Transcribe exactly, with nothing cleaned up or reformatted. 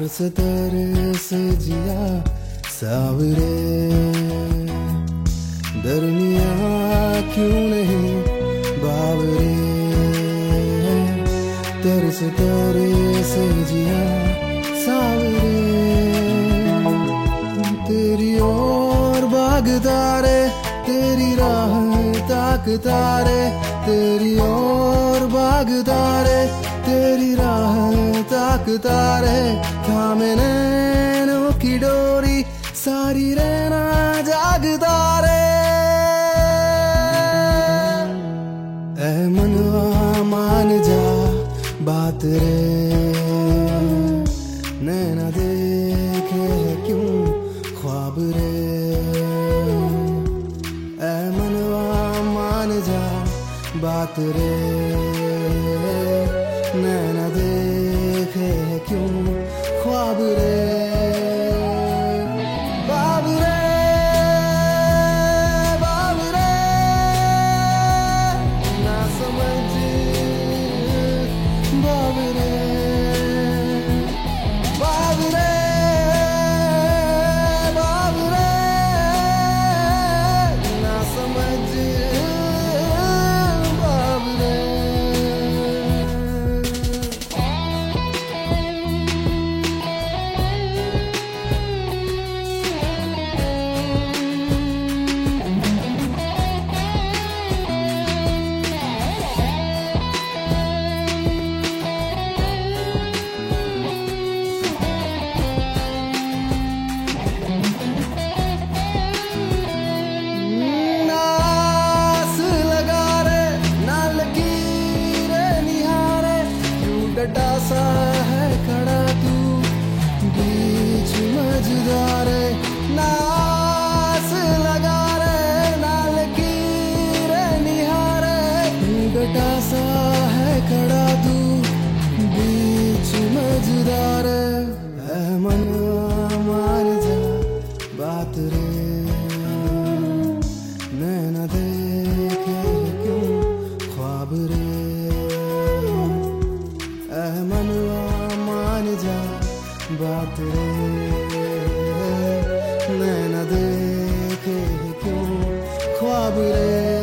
तरस तरस जिया सावरे, दरमिया क्यों नहीं बावरे। तरस तरस जिया सावरे, तेरी ओर भागता रे, तेरी राह ताकता रे। तेरी ओर भागता रे, तेरी राह ताकता रे। थामे नैनों की डोरी, सारी रहना जागता रे। ऐ मनवा मान जा बात रे, नैना देखे क्यों ख्वाब रे। ऐ मनवा मान जा बात रे, नैना देखे क्यों ख्वाब रे। डटा सा है खड़ा तू बीच मझधारे, नास लगा रे, नाल की रे निहारे। डटा सा है खड़ा तू बीच मझधारे। ऐ मनवा मान जा बात रे, नैना देखे क्यों ख्वाब रे। ऐ मनवा मान जा बात रे, नैना देखे क्यों ख्वाब रे।